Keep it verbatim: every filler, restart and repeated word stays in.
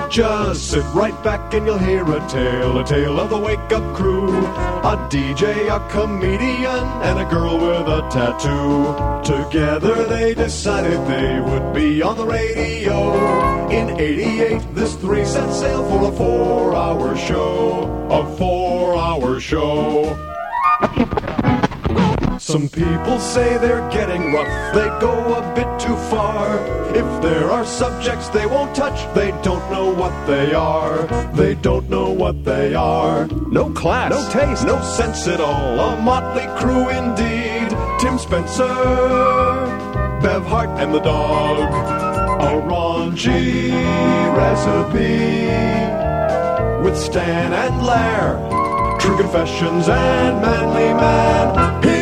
Just sit right back and you'll hear a tale, a tale of the Wake Up Crew. A D J, a comedian, and a girl with a tattoo. Together they decided they would be on the radio. In eighty-eight, this three set sail for a four-hour show. A four-hour show. Some people say they're getting rough, they go a bit too far. If there are subjects they won't touch, they don't know what they are. They don't know what they are. No class, no taste, no sense at all. A motley crew indeed. Tim Spencer, Bev Hart and the dog. A raunchy recipe with Stan and Blair. True confessions and Manly Man.